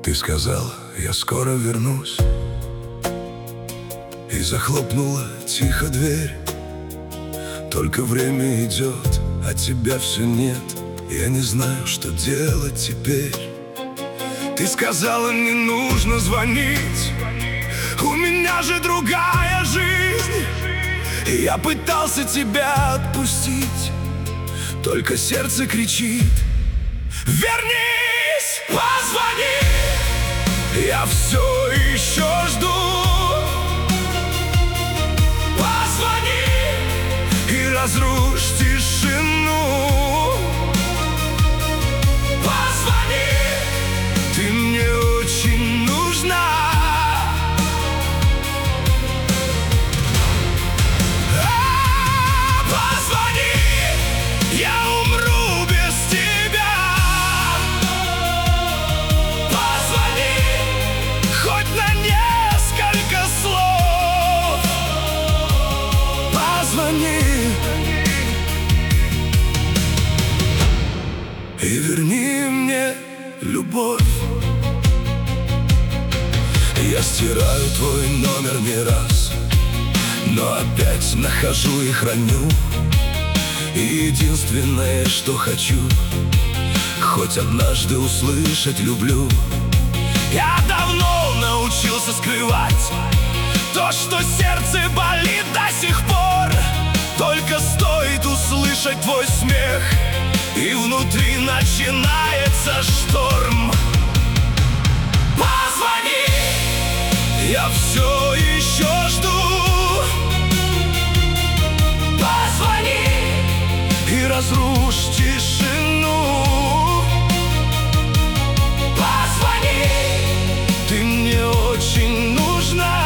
Ты сказал, я скоро вернусь, и захлопнула тихо дверь. Только время идет, а тебя все нет. Я не знаю, что делать теперь. Ты сказала, не нужно звонить, у меня же другая жизнь. И я пытался тебя отпустить, только сердце кричит: вернись, позвони. Я все еще жду. Позвони и разрушь тишину. Позвони, ты мне очень нужна. Позвони, я умру без тебя. Позвони, хоть на несколько слов. Позвони и верни мне любовь. Я стираю твой номер не раз, но опять нахожу и храню. И единственное, что хочу, хоть однажды услышать люблю. Я давно научился скрывать то, что сердце болит до сих пор. Только стоит услышать твой смех, и внутри начинается шторм. Позвони, я все еще жду. Позвони и разрушь тишину. Позвони, ты мне очень нужна.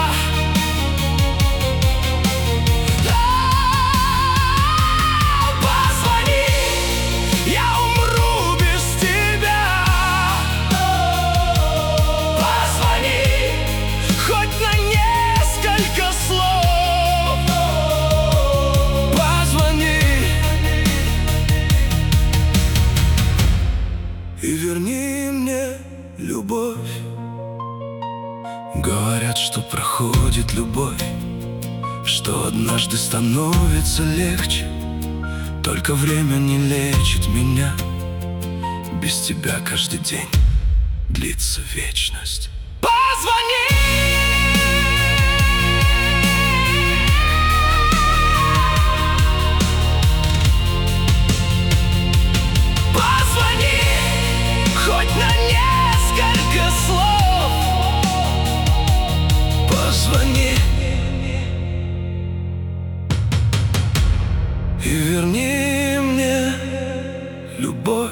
Позвони, я умру без тебя. Позвони, хоть на несколько слов. Позвони и верни мне любовь. Говорят, что проходит любовь, что однажды становится легче. Только время не лечит меня. Без тебя каждый день длится вечность. Позвони! Позвони, хоть на несколько слов. Позвони и верни мне любовь.